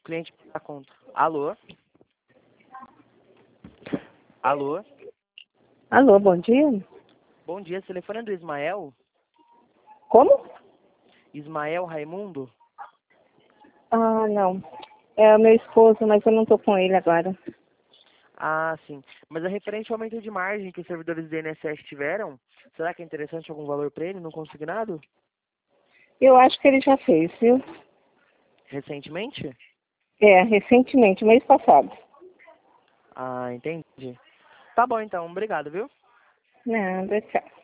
cliente da conta. Alô? Alô? Alô, bom dia. Bom dia, esse telefone é do Ismael? Como? Ismael Raimundo? Ah, não. É o meu esposo, mas eu não tô com ele agora. Ah, sim. Mas é referente ao aumento de margem que os servidores do INSS tiveram? Será que é interessante algum valor para ele, não consignado? Eu acho que ele já fez, viu? Recentemente? É, recentemente, mês passado. Ah, entendi. Tá bom então, obrigado, viu? Nada, tchau.